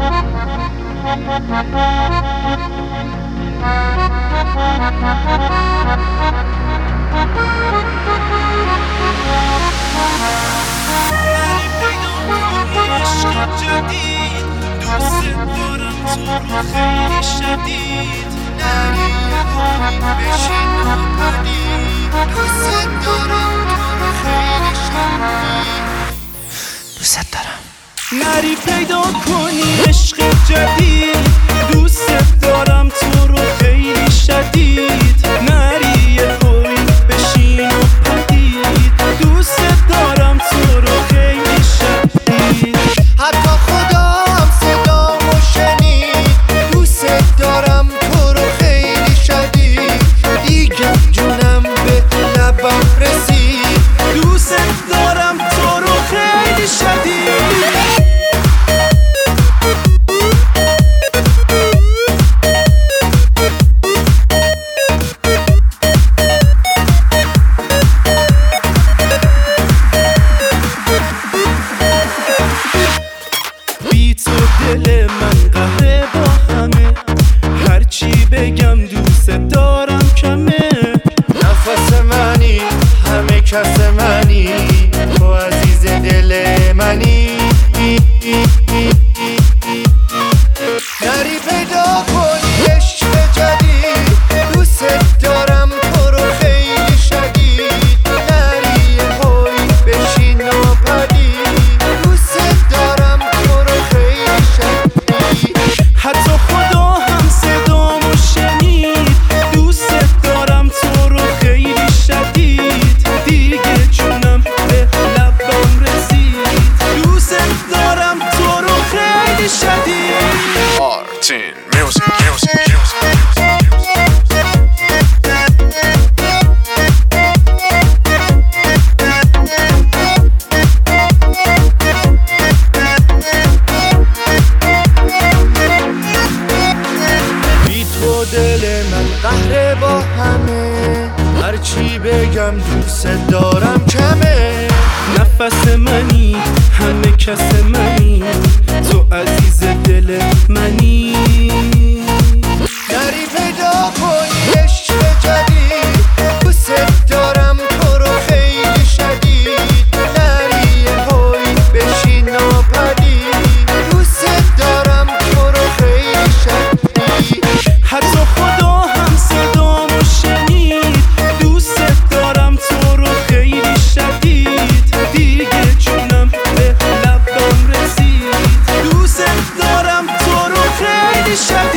جدید دوست دارم تو رو خیلی شدید نری بشین و پدید دوست دارم تو رو خیلی شدید دوست دارم نری پیدا کنی عشق جدید دوست دارم تو رو خیلی شدید نری یه هوی بشین و پدید دوست دارم تو رو خیلی شدید حتی خدا هم صدامو شنید دوست دارم تو رو خیلی شدید دیگه جونم به لبم رسید دوست دارم تو رو خیلی شدید دل من قهره با همه هرچی بگم دوست دارم کمه نفس منی همه کس منی تو عزیز دل منی نری پیدا کنی عشق جدید دوست دارم تو رو خیلی شدید نری هوی بشین و پدید دوست دارم تو رو خیلی شدید حتی خدا هم صدامو شنید دوست دارم تو رو خیلی شدید دیگه جونم به لبم رسید دوست دارم تو رو خیلی شدید Martin Music دل من قهره با همه هرچی بگم دوست دارم کمه نفس منی همه کس منی تو عزیز دل منی نری پیدا کنی عشق جدید دوست دارم تو رو خیلی شدید نری هوی بشین و پدید دوست دارم تو رو خیلی شدید حتی خدا هم صدامو شنید دوست دارم تو رو خیلی شدید دیگه جونم به لبم رسید دوست دارم تو رو خیلی شدید